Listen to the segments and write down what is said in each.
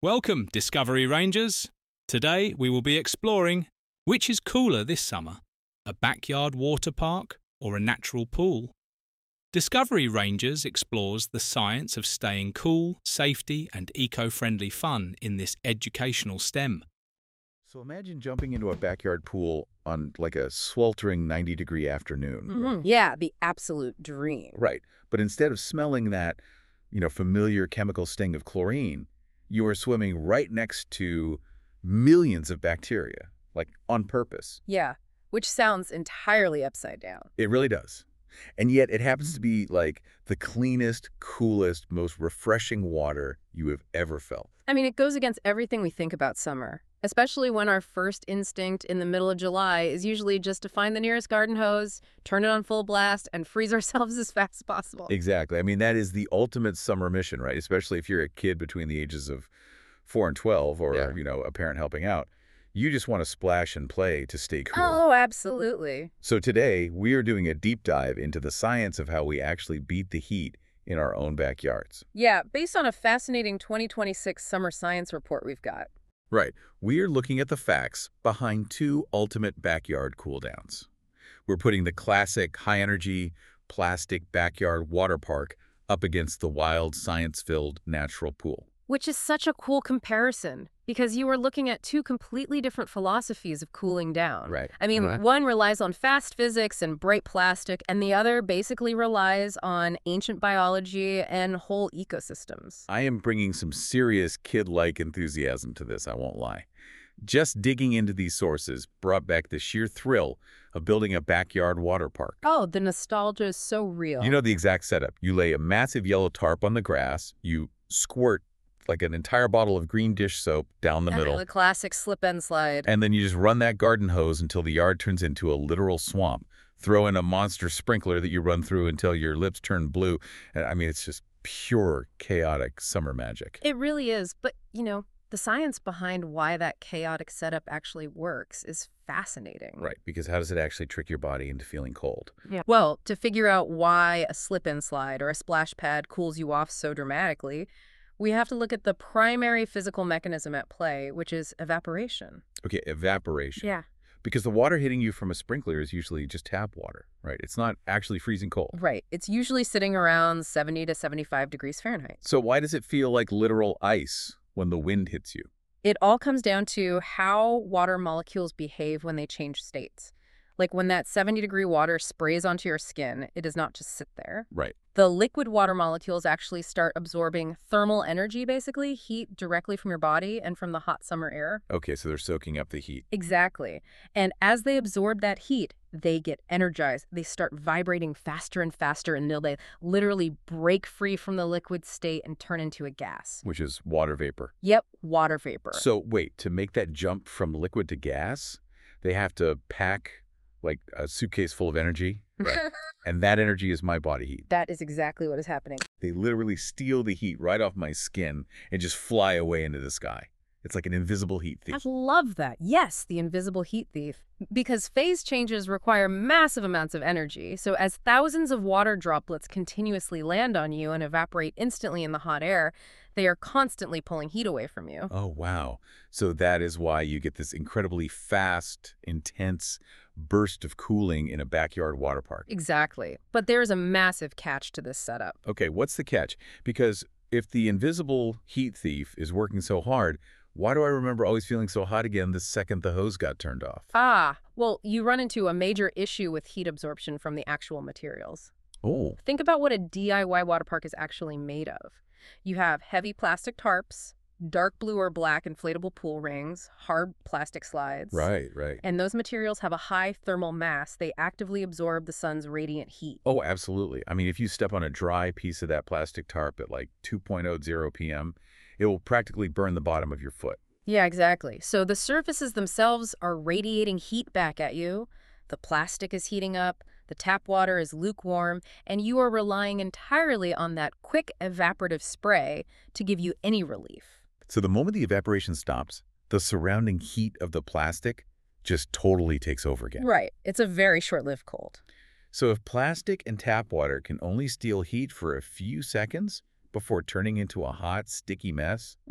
Welcome, Discovery Rangers. Today we will be exploring which is cooler this summer, a backyard water park or a natural pool. Discovery Rangers explores the science of staying cool, safety and eco-friendly fun in this educational STEM. So imagine jumping into a backyard pool on like a sweltering 90-degree afternoon. Yeah, the absolute dream. Right. But instead of smelling that, familiar chemical sting of chlorine, you are swimming right next to millions of bacteria, like on purpose. Yeah, which sounds entirely upside down. It really does. And yet it happens to be like the cleanest, coolest, most refreshing water you have ever felt. I mean, it goes against everything we think about summer, especially when our first instinct in the middle of July is usually just to find the nearest garden hose, turn it on full blast, and freeze ourselves as fast as possible. Exactly. I mean, that is the ultimate summer mission, right? Especially if you're a kid between the ages of 4 and 12 or, a parent helping out. You just want to splash and play to stay cool. Oh, absolutely. So today, we are doing a deep dive into the science of how we actually beat the heat in our own backyards. Yeah, based on a fascinating 2026 summer science report we've got. Right. We are looking at the facts behind two ultimate backyard cooldowns. We're putting the classic high-energy plastic backyard water park up against the wild, science-filled natural pool. Which is such a cool comparison, because you are looking at two completely different philosophies of cooling down. Right. I mean, one relies on fast physics and bright plastic, and the other basically relies on ancient biology and whole ecosystems. I am bringing some serious kid-like enthusiasm to this, I won't lie. Just digging into these sources brought back the sheer thrill of building a backyard water park. Oh, the nostalgia is so real. You know the exact setup. You lay a massive yellow tarp on the grass, you squirt like an entire bottle of green dish soap down the middle. The classic slip and slide. And then you just run that garden hose until the yard turns into a literal swamp. Throw in a monster sprinkler that you run through until your lips turn blue. I mean, it's just pure chaotic summer magic. It really is. But, the science behind why that chaotic setup actually works is fascinating. Right, because how does it actually trick your body into feeling cold? Yeah. Well, to figure out why a slip and slide or a splash pad cools you off so dramatically, we have to look at the primary physical mechanism at play, which is evaporation. Okay, evaporation. Yeah. Because the water hitting you from a sprinkler is usually just tap water, right? It's not actually freezing cold. Right. It's usually sitting around 70 to 75 degrees Fahrenheit. So why does it feel like literal ice when the wind hits you? It all comes down to how water molecules behave when they change states. Like when that 70-degree water sprays onto your skin, it does not just sit there. Right. The liquid water molecules actually start absorbing thermal energy, basically, heat directly from your body and from the hot summer air. Okay, so they're soaking up the heat. Exactly. And as they absorb that heat, they get energized. They start vibrating faster and faster until they literally break free from the liquid state and turn into a gas. Which is water vapor. Yep, water vapor. So wait, to make that jump from liquid to gas, they have to pack like a suitcase full of energy. Right. And that energy is my body heat. That is exactly what is happening. They literally steal the heat right off my skin and just fly away into the sky. It's like an invisible heat thief. I love that. Yes, the invisible heat thief. Because phase changes require massive amounts of energy. So as thousands of water droplets continuously land on you and evaporate instantly in the hot air, they are constantly pulling heat away from you. Oh, wow. So that is why you get this incredibly fast, intense burst of cooling in a backyard water park. Exactly. But there is a massive catch to this setup. Okay, what's the catch? Because if the invisible heat thief is working so hard, why do I remember always feeling so hot again the second the hose got turned off? Well, you run into a major issue with heat absorption from the actual materials. Oh. Think about what a DIY water park is actually made of. You have heavy plastic tarps, dark blue or black inflatable pool rings, hard plastic slides. Right. And those materials have a high thermal mass. They actively absorb the sun's radiant heat. Oh, absolutely. I mean, if you step on a dry piece of that plastic tarp at like 2:00 p.m., it will practically burn the bottom of your foot. Yeah, exactly. So the surfaces themselves are radiating heat back at you. The plastic is heating up. The tap water is lukewarm, and you are relying entirely on that quick evaporative spray to give you any relief. So the moment the evaporation stops, the surrounding heat of the plastic just totally takes over again. Right. It's a very short-lived cold. So if plastic and tap water can only steal heat for a few seconds before turning into a hot, sticky mess,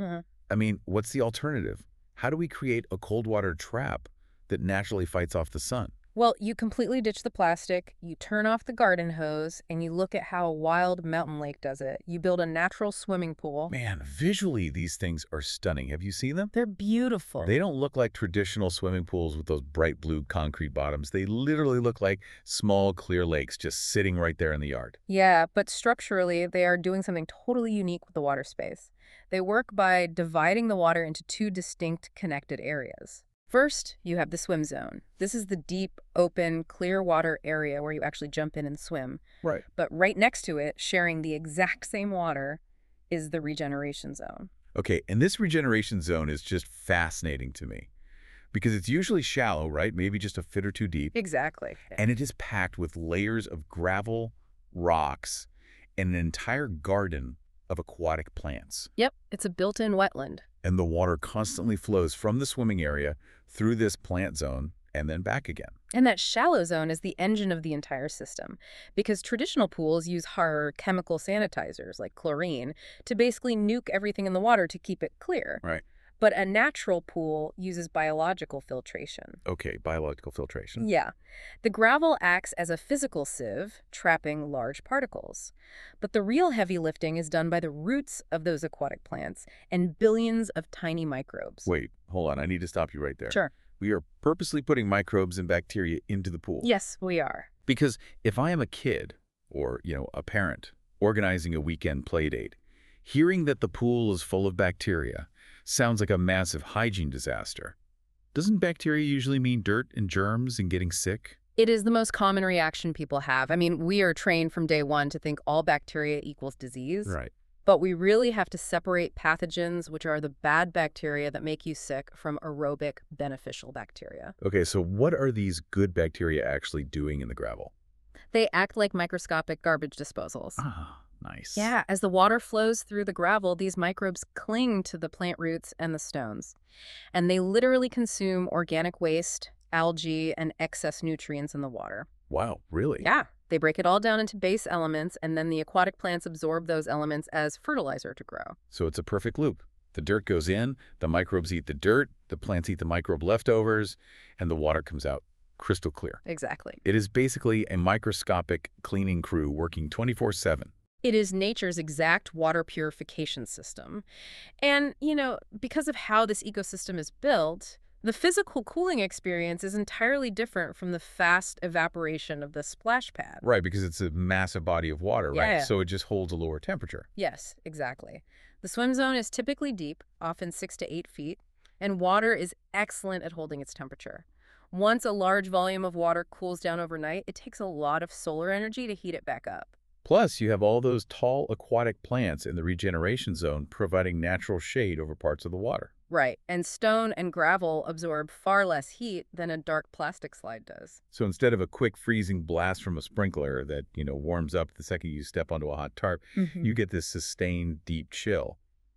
I mean, what's the alternative? How do we create a cold water trap that naturally fights off the sun? Well, you completely ditch the plastic, you turn off the garden hose, and you look at how a wild mountain lake does it. You build a natural swimming pool. Man, visually these things are stunning. Have you seen them? They're beautiful. They don't look like traditional swimming pools with those bright blue concrete bottoms. They literally look like small, clear lakes just sitting right there in the yard. Yeah, but structurally, they are doing something totally unique with the water space. They work by dividing the water into two distinct connected areas. First, you have the swim zone. This is the deep, open, clear water area where you actually jump in and swim. Right. But right next to it, sharing the exact same water, is the regeneration zone. Okay, and this regeneration zone is just fascinating to me because it's usually shallow, right? Maybe just a foot or two deep. Exactly. And it is packed with layers of gravel, rocks, and an entire garden of aquatic plants. Yep, it's a built-in wetland. And the water constantly flows from the swimming area through this plant zone and then back again. And that shallow zone is the engine of the entire system, because traditional pools use hard chemical sanitizers like chlorine to basically nuke everything in the water to keep it clear. Right. But a natural pool uses biological filtration. Okay, biological filtration. Yeah. The gravel acts as a physical sieve, trapping large particles. But the real heavy lifting is done by the roots of those aquatic plants and billions of tiny microbes. Wait, hold on. I need to stop you right there. Sure. We are purposely putting microbes and bacteria into the pool. Yes, we are. Because if I am a kid or, a parent organizing a weekend play date, hearing that the pool is full of bacteria sounds like a massive hygiene disaster. Doesn't bacteria usually mean dirt and germs and getting sick? It is the most common reaction people have. I mean, we are trained from day one to think all bacteria equals disease. Right. But we really have to separate pathogens, which are the bad bacteria that make you sick, from aerobic, beneficial bacteria. Okay, so what are these good bacteria actually doing in the gravel? They act like microscopic garbage disposals. Ah, nice. Yeah, as the water flows through the gravel, these microbes cling to the plant roots and the stones. And they literally consume organic waste, algae, and excess nutrients in the water. Wow, really? Yeah, they break it all down into base elements, and then the aquatic plants absorb those elements as fertilizer to grow. So it's a perfect loop. The dirt goes in, the microbes eat the dirt, the plants eat the microbe leftovers, and the water comes out crystal clear. Exactly. It is basically a microscopic cleaning crew working 24/7. It is nature's exact water purification system. And, because of how this ecosystem is built, the physical cooling experience is entirely different from the fast evaporation of the splash pad. Right, because it's a massive body of water, right? Yeah. So it just holds a lower temperature. Yes, exactly. The swim zone is typically deep, often 6 to 8 feet, and water is excellent at holding its temperature. Once a large volume of water cools down overnight, it takes a lot of solar energy to heat it back up. Plus, you have all those tall aquatic plants in the regeneration zone providing natural shade over parts of the water. Right, and stone and gravel absorb far less heat than a dark plastic slide does. So instead of a quick freezing blast from a sprinkler that, warms up the second you step onto a hot tarp, you get this sustained deep chill.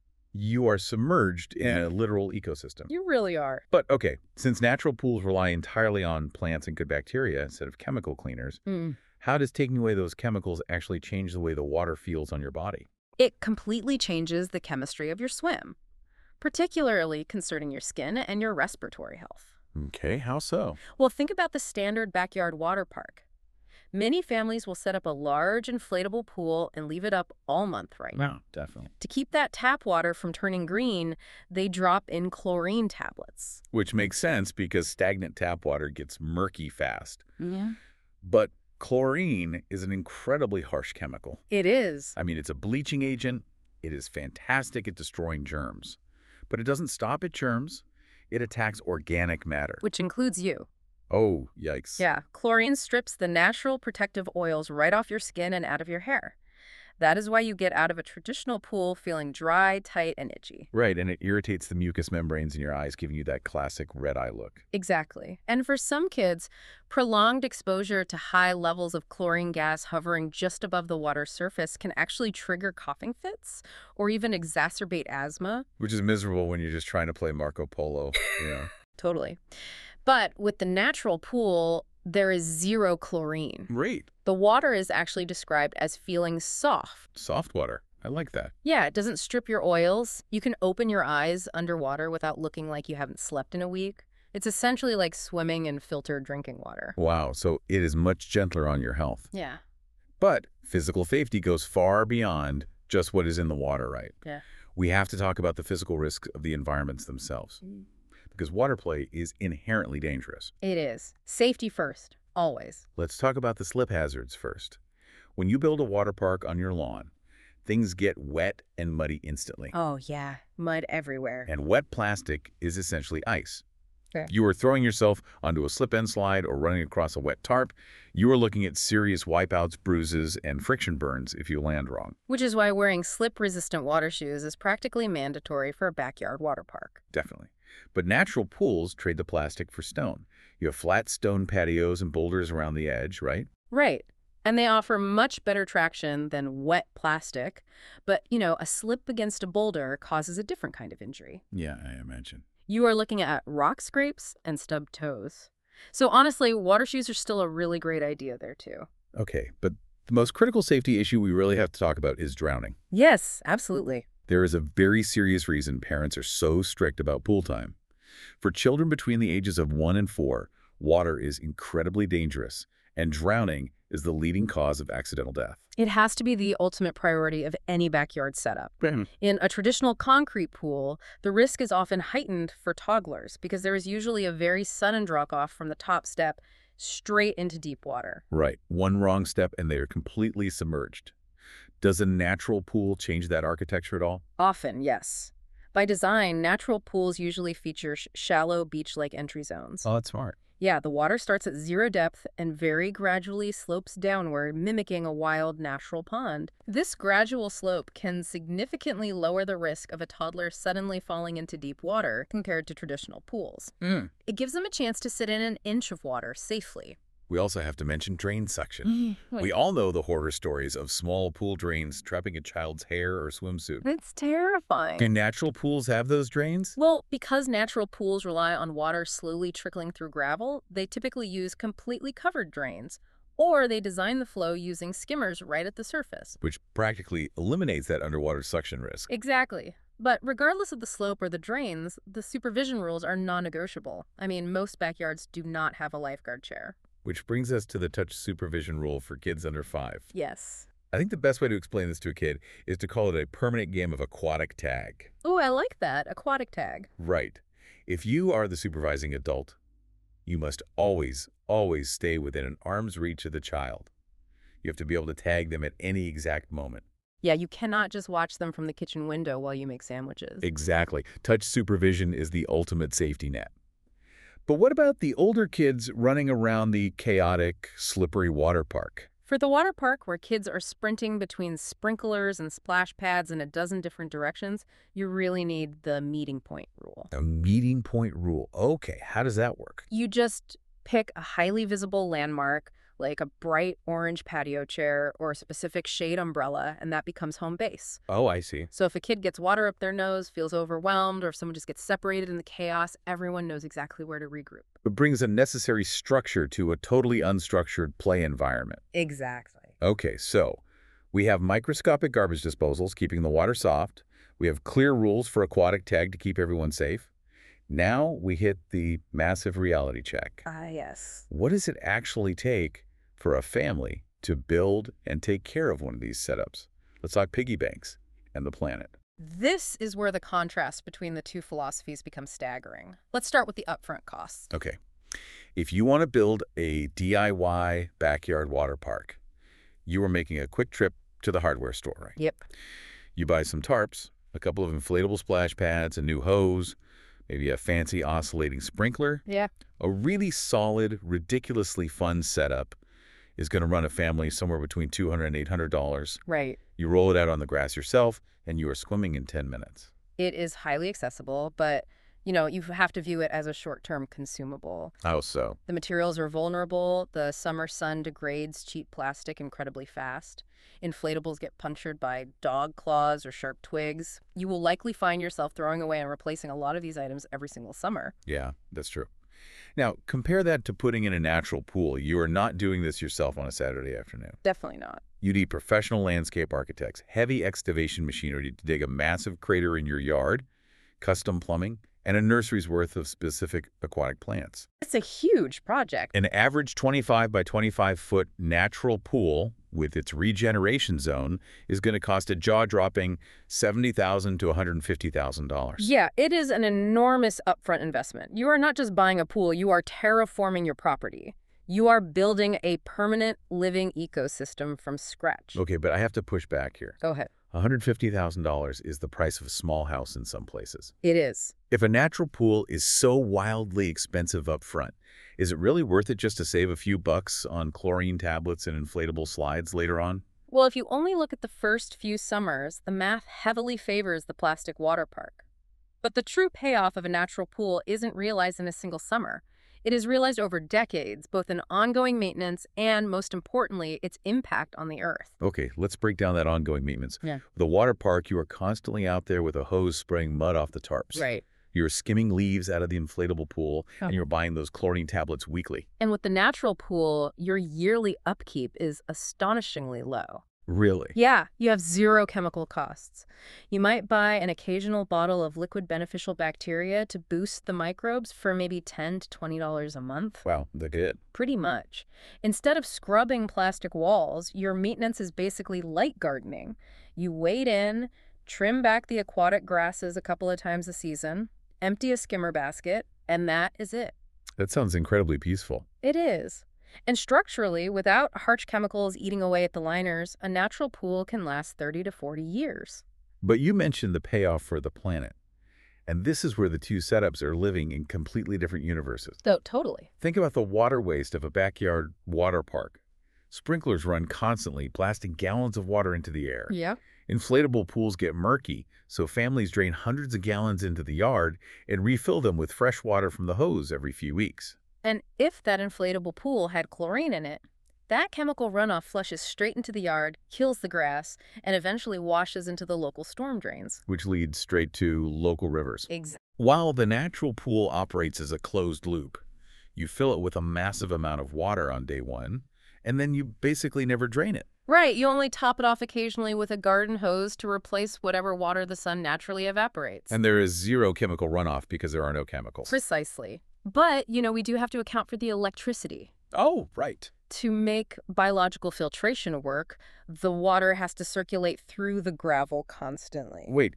You are submerged in a literal ecosystem. You really are. But okay, since natural pools rely entirely on plants and good bacteria instead of chemical cleaners, how does taking away those chemicals actually change the way the water feels on your body? It completely changes the chemistry of your swim, particularly concerning your skin and your respiratory health. Okay, how so? Well, think about the standard backyard water park. Many families will set up a large inflatable pool and leave it up all month, right? No, definitely. To keep that tap water from turning green, they drop in chlorine tablets. Which makes sense because stagnant tap water gets murky fast. Yeah. But chlorine is an incredibly harsh chemical. It is. I mean, it's a bleaching agent. It is fantastic at destroying germs. But it doesn't stop at germs. It attacks organic matter. Which includes you. Oh, yikes. Yeah, chlorine strips the natural protective oils right off your skin and out of your hair. That is why you get out of a traditional pool feeling dry, tight, and itchy. Right, and it irritates the mucous membranes in your eyes, giving you that classic red eye look. Exactly. And for some kids, prolonged exposure to high levels of chlorine gas hovering just above the water's surface can actually trigger coughing fits or even exacerbate asthma. Which is miserable when you're just trying to play Marco Polo, Totally. But with the natural pool, there is zero chlorine. Great. The water is actually described as feeling soft. Soft water. I like that. Yeah, it doesn't strip your oils. You can open your eyes underwater without looking like you haven't slept in a week. It's essentially like swimming in filtered drinking water. Wow, so it is much gentler on your health. Yeah. But physical safety goes far beyond just what is in the water, right? Yeah. We have to talk about the physical risks of the environments themselves, because water play is inherently dangerous. It is. Safety first, always. Let's talk about the slip hazards first. When you build a water park on your lawn, things get wet and muddy instantly. Oh, yeah. Mud everywhere. And wet plastic is essentially ice. Fair. If you are throwing yourself onto a slip-and slide or running across a wet tarp, you are looking at serious wipeouts, bruises, and friction burns if you land wrong. Which is why wearing slip-resistant water shoes is practically mandatory for a backyard water park. Definitely. But natural pools trade the plastic for stone. You have flat stone patios and boulders around the edge, right? Right. And they offer much better traction than wet plastic. But, a slip against a boulder causes a different kind of injury. Yeah, I imagine. You are looking at rock scrapes and stubbed toes. So honestly, water shoes are still a really great idea there too. Okay, but the most critical safety issue we really have to talk about is drowning. Yes, absolutely. There is a very serious reason parents are so strict about pool time. For children between the ages of 1 and 4, water is incredibly dangerous, and drowning is the leading cause of accidental death. It has to be the ultimate priority of any backyard setup. In a traditional concrete pool, the risk is often heightened for toddlers because there is usually a very sudden drop-off from the top step straight into deep water. Right. One wrong step and they are completely submerged. Does a natural pool change that architecture at all? Often, yes. By design, natural pools usually feature shallow beach-like entry zones. Oh, that's smart. Yeah, the water starts at 0 depth and very gradually slopes downward, mimicking a wild natural pond. This gradual slope can significantly lower the risk of a toddler suddenly falling into deep water compared to traditional pools. It gives them a chance to sit in an inch of water safely. We also have to mention drain suction. We all know the horror stories of small pool drains trapping a child's hair or swimsuit. It's terrifying. Can natural pools have those drains? Well, because natural pools rely on water slowly trickling through gravel, they typically use completely covered drains, or they design the flow using skimmers right at the surface. Which practically eliminates that underwater suction risk. Exactly. But regardless of the slope or the drains, the supervision rules are non-negotiable. I mean, most backyards do not have a lifeguard chair. Which brings us to the touch supervision rule for kids under 5. Yes. I think the best way to explain this to a kid is to call it a permanent game of aquatic tag. Oh, I like that. Aquatic tag. Right. If you are the supervising adult, you must always, always stay within an arm's reach of the child. You have to be able to tag them at any exact moment. Yeah, you cannot just watch them from the kitchen window while you make sandwiches. Exactly. Touch supervision is the ultimate safety net. But what about the older kids running around the chaotic, slippery water park? For the water park, where kids are sprinting between sprinklers and splash pads in a dozen different directions, you really need the meeting point rule. A meeting point rule. Okay, how does that work? You just pick a highly visible landmark, like a bright orange patio chair or a specific shade umbrella, and that becomes home base. Oh, I see. So if a kid gets water up their nose, feels overwhelmed, or if someone just gets separated in the chaos, everyone knows exactly where to regroup. It brings a necessary structure to a totally unstructured play environment. Exactly. Okay, so we have microscopic garbage disposals keeping the water soft. We have clear rules for aquatic tag to keep everyone safe. Now we hit the massive reality check. Yes. What does it actually take for a family to build and take care of one of these setups? Let's talk piggy banks and the planet. This is where the contrast between the two philosophies becomes staggering. Let's start with the upfront costs. Okay. If you want to build a DIY backyard water park, you are making a quick trip to the hardware store, right? Yep. You buy some tarps, a couple of inflatable splash pads, a new hose, maybe a fancy oscillating sprinkler. Yeah. A really solid, ridiculously fun setup is going to run a family somewhere between $200 and $800. Right. You roll it out on the grass yourself, and you are swimming in 10 minutes. It is highly accessible, but, you have to view it as a short-term consumable. How so? The materials are vulnerable. The summer sun degrades cheap plastic incredibly fast. Inflatables get punctured by dog claws or sharp twigs. You will likely find yourself throwing away and replacing a lot of these items every single summer. Yeah, that's true. Now, compare that to putting in a natural pool. You are not doing this yourself on a Saturday afternoon. Definitely not. You need professional landscape architects, heavy excavation machinery to dig a massive crater in your yard, custom plumbing, and a nursery's worth of specific aquatic plants. It's a huge project. An average 25 by 25-foot natural pool with its regeneration zone is going to cost a jaw-dropping $70,000 to $150,000. Yeah, it is an enormous upfront investment. You are not just buying a pool, you are terraforming your property. You are building a permanent living ecosystem from scratch. Okay, but I have to push back here. Go ahead. $150,000 is the price of a small house in some places. It is. If a natural pool is so wildly expensive up front, is it really worth it just to save a few bucks on chlorine tablets and inflatable slides later on? Well, if you only look at the first few summers, the math heavily favors the plastic water park. But the true payoff of a natural pool isn't realized in a single summer. It is realized over decades, both in ongoing maintenance and, most importantly, its impact on the earth. Okay, let's break down that ongoing maintenance. Yeah. The water park, you are constantly out there with a hose spraying mud off the tarps. Right. You're skimming leaves out of the inflatable pool, and you're buying those chlorine tablets weekly. And with the natural pool, your yearly upkeep is astonishingly low. Really? Yeah, you have zero chemical costs. You might buy an occasional bottle of liquid beneficial bacteria to boost the microbes for maybe $10 to $20 a month. Wow, that's it. Pretty much. Instead of scrubbing plastic walls, your maintenance is basically light gardening. You wade in, trim back the aquatic grasses a couple of times a season, empty a skimmer basket, and that is it. That sounds incredibly peaceful. It is. And structurally, without harsh chemicals eating away at the liners, a natural pool can last 30 to 40 years. But you mentioned the payoff for the planet. And this is where the two setups are living in completely different universes. Oh, totally. Think about the water waste of a backyard water park. Sprinklers run constantly, blasting gallons of water into the air. Yeah. Inflatable pools get murky, so families drain hundreds of gallons into the yard and refill them with fresh water from the hose every few weeks. And if that inflatable pool had chlorine in it, that chemical runoff flushes straight into the yard, kills the grass, and eventually washes into the local storm drains. Which leads straight to local rivers. Exactly. While the natural pool operates as a closed loop, you fill it with a massive amount of water on day one, and then you basically never drain it. Right, you only top it off occasionally with a garden hose to replace whatever water the sun naturally evaporates. And there is zero chemical runoff because there are no chemicals. Precisely. But, we do have to account for the electricity. Oh, right. To make biological filtration work, the water has to circulate through the gravel constantly. Wait,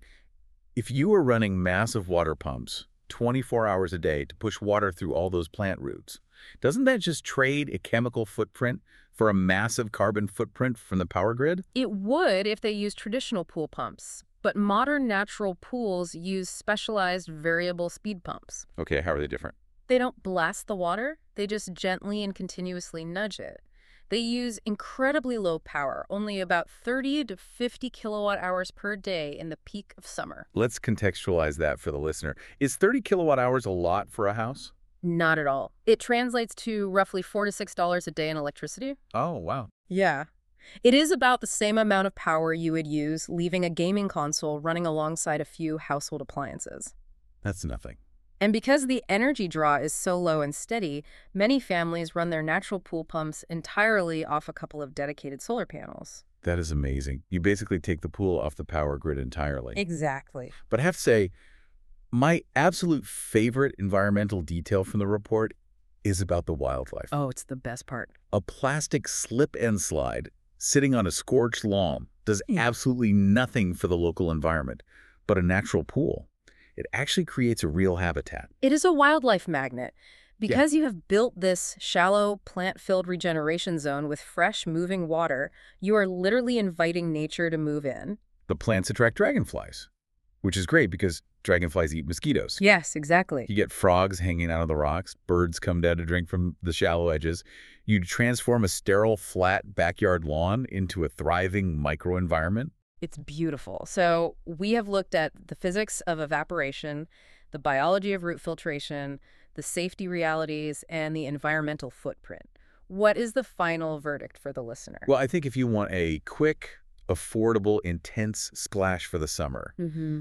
if you were running massive water pumps 24 hours a day to push water through all those plant roots, doesn't that just trade a chemical footprint for a massive carbon footprint from the power grid? It would if they used traditional pool pumps. But modern natural pools use specialized variable speed pumps. Okay, how are they different? They don't blast the water, they just gently and continuously nudge it. They use incredibly low power, only about 30 to 50 kilowatt hours per day in the peak of summer. Let's contextualize that for the listener. Is 30 kilowatt hours a lot for a house? Not at all. It translates to roughly $4 to $6 a day in electricity. Oh, wow. Yeah. It is about the same amount of power you would use leaving a gaming console running alongside a few household appliances. That's nothing. And because the energy draw is so low and steady, many families run their natural pool pumps entirely off a couple of dedicated solar panels. That is amazing. You basically take the pool off the power grid entirely. Exactly. But I have to say, my absolute favorite environmental detail from the report is about the wildlife. Oh, it's the best part. A plastic slip and slide sitting on a scorched lawn does absolutely nothing for the local environment, but a natural pool, it actually creates a real habitat. It is a wildlife magnet. Because you have built this shallow, plant-filled regeneration zone with fresh, moving water, you are literally inviting nature to move in. The plants attract dragonflies, which is great because dragonflies eat mosquitoes. Yes, exactly. You get frogs hanging out of the rocks, birds come down to drink from the shallow edges. You transform a sterile, flat backyard lawn into a thriving microenvironment. It's beautiful. So we have looked at the physics of evaporation, the biology of root filtration, the safety realities, and the environmental footprint. What is the final verdict for the listener? Well, I think if you want a quick, affordable, intense splash for the summer, like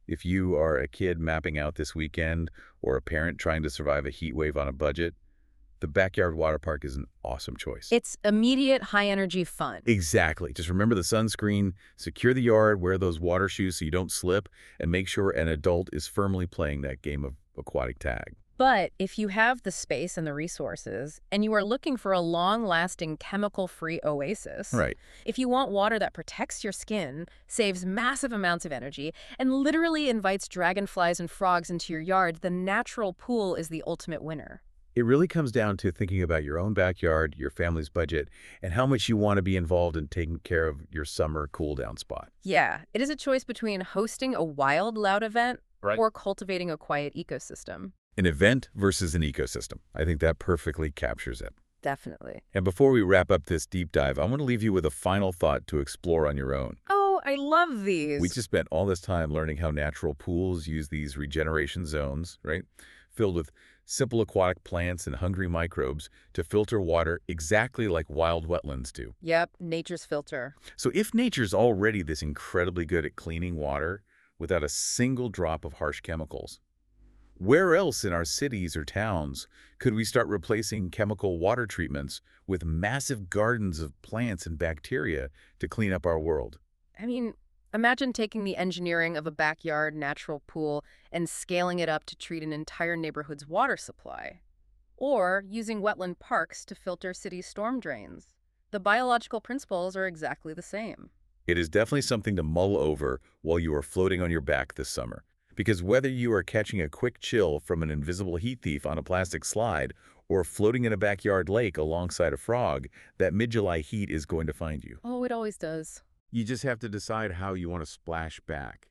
If you are a kid mapping out this weekend or a parent trying to survive a heat wave on a budget, the backyard water park is an awesome choice. It's immediate, high-energy fun. Exactly. Just remember the sunscreen, secure the yard, wear those water shoes so you don't slip, and make sure an adult is firmly playing that game of aquatic tag. But if you have the space and the resources, and you are looking for a long-lasting, chemical-free oasis, Right. if you want water that protects your skin, saves massive amounts of energy, and literally invites dragonflies and frogs into your yard, the natural pool is the ultimate winner. It really comes down to thinking about your own backyard, your family's budget, and how much you want to be involved in taking care of your summer cool-down spot. Yeah, it is a choice between hosting a wild, loud event Right. or cultivating a quiet ecosystem. An event versus an ecosystem. I think that perfectly captures it. Definitely. And before we wrap up this deep dive, I want to leave you with a final thought to explore on your own. Oh, I love these. We just spent all this time learning how natural pools use these regeneration zones, right? Filled with simple aquatic plants and hungry microbes to filter water exactly like wild wetlands do. Yep, nature's filter. So if nature's already this incredibly good at cleaning water without a single drop of harsh chemicals, where else in our cities or towns could we start replacing chemical water treatments with massive gardens of plants and bacteria to clean up our world? I mean, imagine taking the engineering of a backyard natural pool and scaling it up to treat an entire neighborhood's water supply. Or using wetland parks to filter city storm drains. The biological principles are exactly the same. It is definitely something to mull over while you are floating on your back this summer. Because whether you are catching a quick chill from an invisible heat thief on a plastic slide or floating in a backyard lake alongside a frog, that mid-July heat is going to find you. Oh, it always does. You just have to decide how you want to splash back.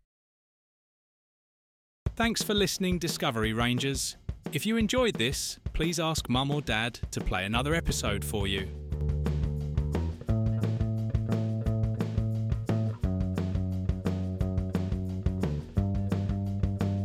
Thanks for listening, Discovery Rangers. If you enjoyed this, please ask Mum or Dad to play another episode for you.